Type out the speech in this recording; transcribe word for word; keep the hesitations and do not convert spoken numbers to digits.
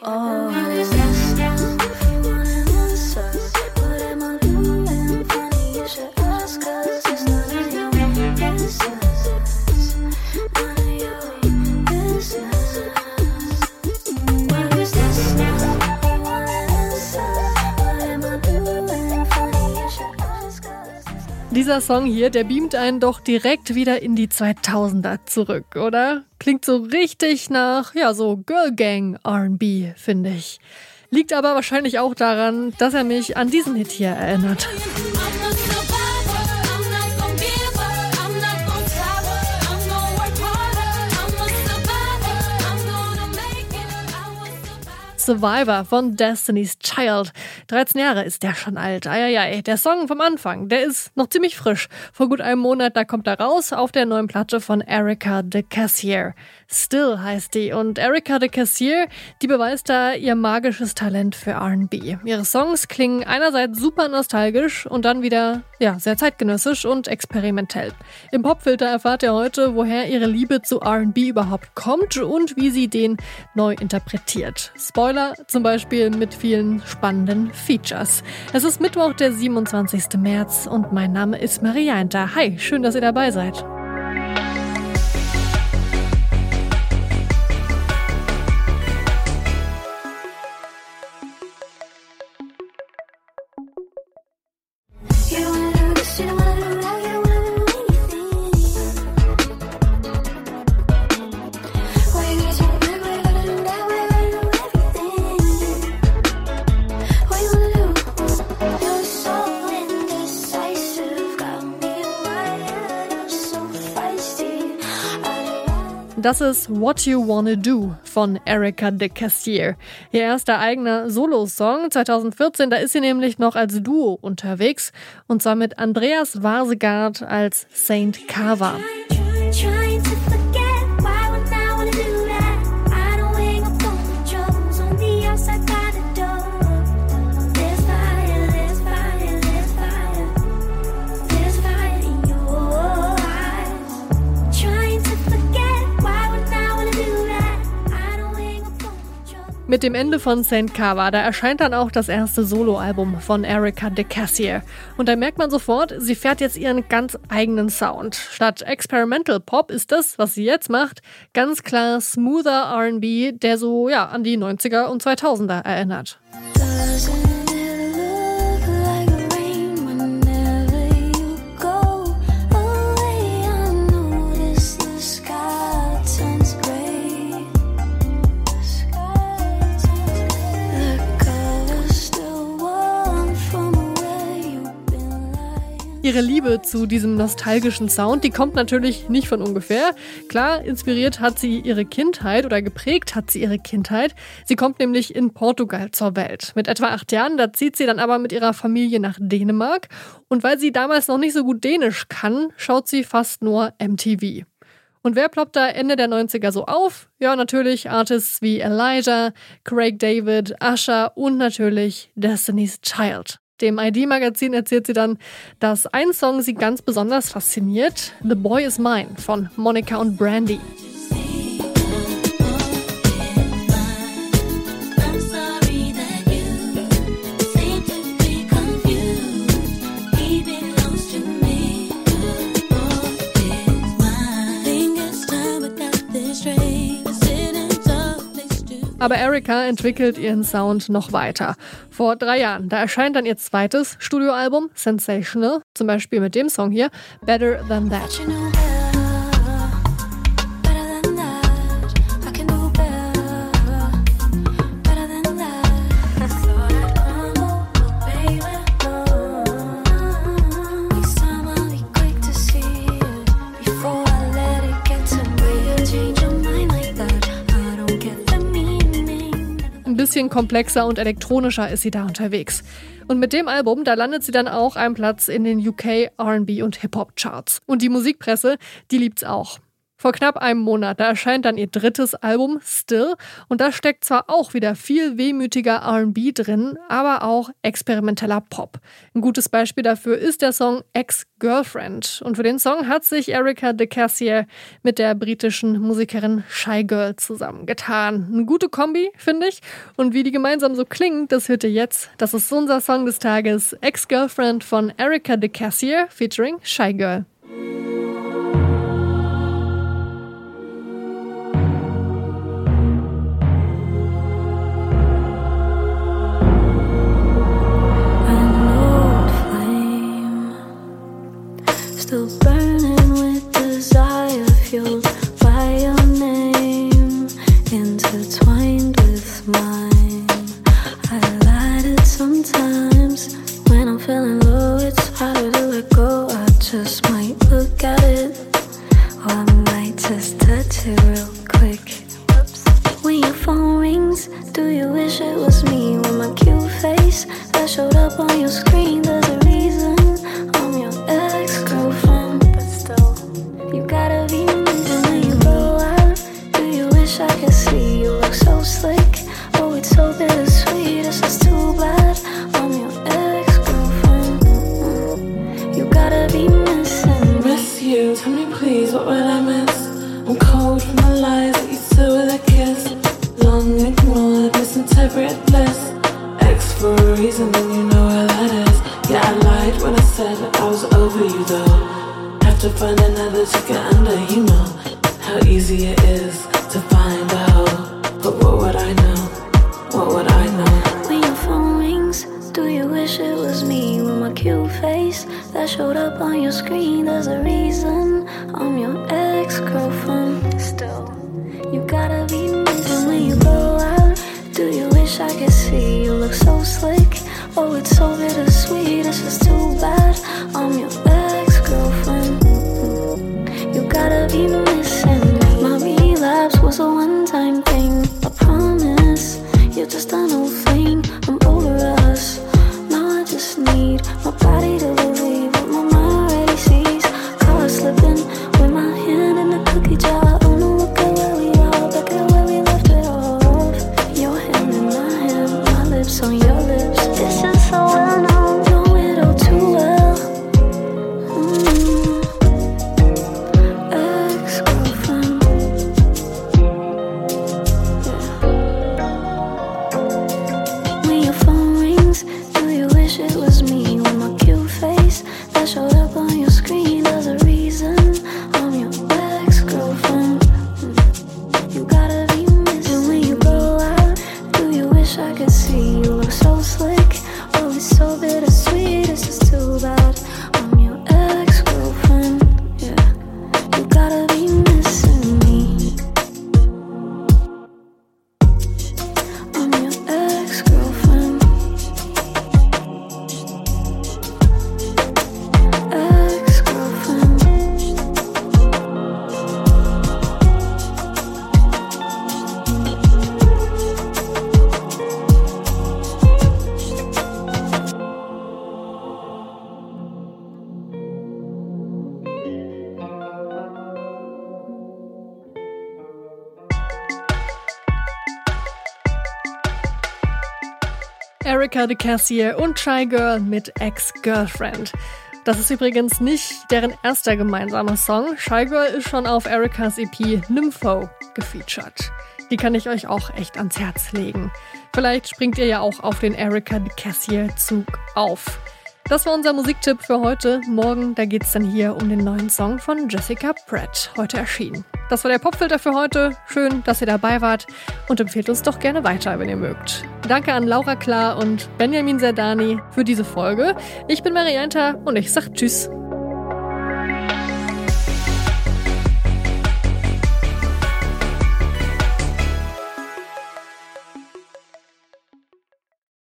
Oh. Dieser Song hier, der beamt einen doch direkt wieder in die zweitausender zurück, oder? Klingt so richtig nach, ja, so Girl Gang R and B, finde ich. Liegt aber wahrscheinlich auch daran, dass er mich an diesen Hit hier erinnert. Survivor von Destiny's Child. dreizehn Jahre ist der schon alt. Eieiei. Der Song vom Anfang, der ist noch ziemlich frisch. Vor gut einem Monat, da kommt er raus auf der neuen Platte von Erika de Cassier. Still heißt die. Und Erika de Cassier, die beweist da ihr magisches Talent für R and B. Ihre Songs klingen einerseits super nostalgisch und dann wieder, ja, sehr zeitgenössisch und experimentell. Im Popfilter erfahrt ihr heute, woher ihre Liebe zu R and B überhaupt kommt und wie sie den neu interpretiert. Spoiler, zum Beispiel mit vielen spannenden Features. Es ist Mittwoch, der siebenundzwanzigsten März und mein Name ist Maria Einter. Hi, schön, dass ihr dabei seid. Das ist What You Wanna Do von Erika de Cassier. Ihr erster eigener Solo-Song zweitausendvierzehn, da ist sie nämlich noch als Duo unterwegs und zwar mit Andreas Varsegard als Saint Kava. Mit dem Ende von Saint Kava, da erscheint dann auch das erste Soloalbum von Erika de Cassier. Und da merkt man sofort, sie fährt jetzt ihren ganz eigenen Sound. Statt Experimental Pop ist das, was sie jetzt macht, ganz klar smoother R and B, der so ja an die neunziger und zweitausender erinnert. Ihre Liebe zu diesem nostalgischen Sound, die kommt natürlich nicht von ungefähr. Klar, inspiriert hat sie ihre Kindheit oder geprägt hat sie ihre Kindheit. Sie kommt nämlich in Portugal zur Welt. Mit etwa acht Jahren, da zieht sie dann aber mit ihrer Familie nach Dänemark. Und weil sie damals noch nicht so gut Dänisch kann, schaut sie fast nur M T V. Und wer ploppt da Ende der neunziger so auf? Ja, natürlich Artists wie Elijah, Craig David, Usher und natürlich Destiny's Child. Dem I D-Magazin erzählt sie dann, dass ein Song sie ganz besonders fasziniert, The Boy Is Mine von Monica und Brandy. Aber Erika entwickelt ihren Sound noch weiter. Vor drei Jahren, da erscheint dann ihr zweites Studioalbum, Sensational, zum Beispiel mit dem Song hier, Better Than That. Ein bisschen komplexer und elektronischer ist sie da unterwegs. Und mit dem Album, da landet sie dann auch einen Platz in den U K R and B und Hip-Hop-Charts. Und die Musikpresse, die liebt's auch. Vor knapp einem Monat, da erscheint dann ihr drittes Album Still und da steckt zwar auch wieder viel wehmütiger R and B drin, aber auch experimenteller Pop. Ein gutes Beispiel dafür ist der Song Ex-Girlfriend und für den Song hat sich Erica de Cassier mit der britischen Musikerin Shy Girl zusammengetan. Eine gute Kombi, finde ich, und wie die gemeinsam so klingt, das hört ihr jetzt. Das ist unser Song des Tages, Ex-Girlfriend von Erica de Cassier featuring Shy Girl. Still burning with desire, fueled by your name, intertwined with mine. I light it sometimes when I'm feeling low. It's harder to let go. I just might look at it, or I might just touch it real quick. When your phone rings, do you wish it was me with my cute face that showed up on your screen? There's a reason I'm your ex-girlfriend, but still, you gotta be missing when you go out. Do you wish I could see you look so slick? Oh, it's so bittersweet, it's just too bad I'm your ex-girlfriend. Mm-hmm. You gotta be missing me. Miss you, tell me please, what would I miss? I'm cold from the lies that you said with a kiss. Long ignored, misinterpreted bliss. Ex for a reason, and you know where that is. Yeah, I lied when I said that I was over you though. Have to find another to get under, you know how easy it is to find out. But what would I know? What would I know? When your phone rings, do you wish it was me with my cute face that showed up on your screen? There's a reason I'm your ex-girlfriend. Still, you gotta be missing when you go out. Do you wish I could see you look so slick? Oh, it's so bittersweet, it's just too bad I'm your ex-girlfriend. Mm-hmm. You gotta be missing me. My relapse was a one-time thing, I promise. You're just an old flame, I'm over us. Now I just need my body to believe what my mind already sees. Caught slipping with my hand in the cookie jar. Oh no, look at where we are, back at where we left it off. Your hand in my hand, my lips on your lips. This is so well known, know it all too well. Mm. Ex-girlfriend. Yeah. When your phone rings, do you wish it was me with my cute face that showed up on your screen? There's a reason I'm your ex-girlfriend. Mm. You gotta be missing when you go out. Do you wish I could see you look so slick? Oh, it's so bittersweet, it's just too bad I'm your ex-girlfriend. Yeah, you gotta be missing me. I'm your ex-girlfriend. Ex-girlfriend. Erica de Cassier und Shy Girl mit Ex-Girlfriend. Das ist übrigens nicht deren erster gemeinsamer Song. Shy Girl ist schon auf Ericas E P Nympho gefeatured. Die kann ich euch auch echt ans Herz legen. Vielleicht springt ihr ja auch auf den Erica de Cassier Zug auf. Das war unser Musiktipp für heute. Morgen, da geht's dann hier um den neuen Song von Jessica Pratt, heute erschienen. Das war der Popfilter für heute. Schön, dass ihr dabei wart und empfehlt uns doch gerne weiter, wenn ihr mögt. Danke an Laura Klar und Benjamin Zerdani für diese Folge. Ich bin Marianta und ich sag Tschüss.